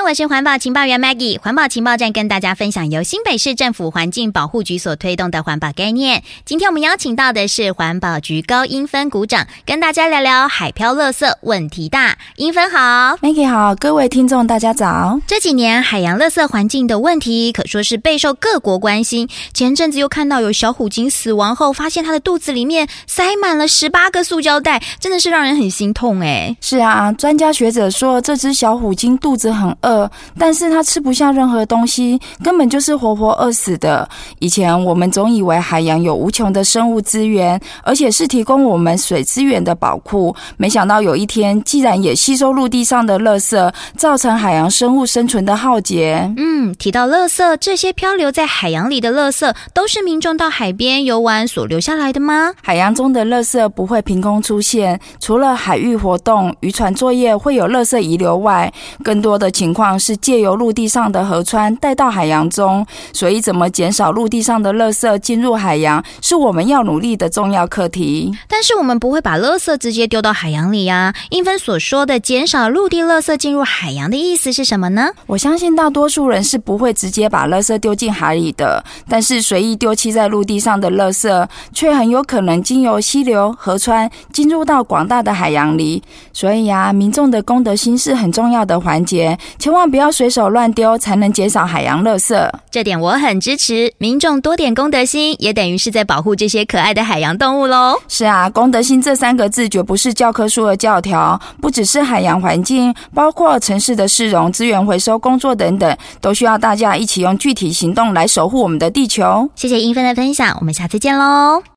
我是环保情报员 Maggie。环保情报站跟大家分享由新北市政府环境保护局所推动的环保概念。今天我们邀请到的是环保局高英芬股长，跟大家聊聊海漂垃圾问题大。英芬好。 Maggie 好，各位听众大家早。 这几年海洋垃圾环境的问题可说是备受各国关心。前阵子又看到有小虎鲸死亡后，发现它的肚子里面塞满了18个塑胶袋，真的是让人很心痛耶。 是啊，专家学者说这只小虎鲸肚子很饿，但是它吃不下任何东西，根本就是活活饿死的。以前我们总以为海洋有无穷的生物资源，而且是提供我们水资源的宝库，没想到有一天既然也吸收陆地上的垃圾，造成海洋生物生存的浩劫。 提到垃圾，这些漂流在海洋里的垃圾都是民众到海边游玩所留下来的吗？ 海洋中的垃圾不会凭空出现，除了海域活动、渔船作业会有垃圾遗留外，更多的情况是借由陆地上的河川带到海洋中。所以怎么减少陆地上的垃圾进入海洋，是我们要努力的重要课题。 但是我们不会把垃圾直接丢到海洋里啊。英芬所说的减少陆地垃圾进入海洋的意思是什么呢？ 我相信大多数人是不会直接把垃圾丢进海里的，但是随意丢弃在陆地上的垃圾却很有可能经由溪流、河川进入到广大的海洋里。所以民众的公德心是很重要的环节，千万不要随手乱丢，才能减少海洋垃圾。 这点我很支持，民众多点公德心，也等于是在保护这些可爱的海洋动物咯。 是啊，公德心这3个字绝不是教科书的教条，不只是海洋环境，包括城市的市容、资源回收工作等等，都需要大家一起用具体行动来守护我们的地球。 谢谢英芬的分享，我们下次见咯。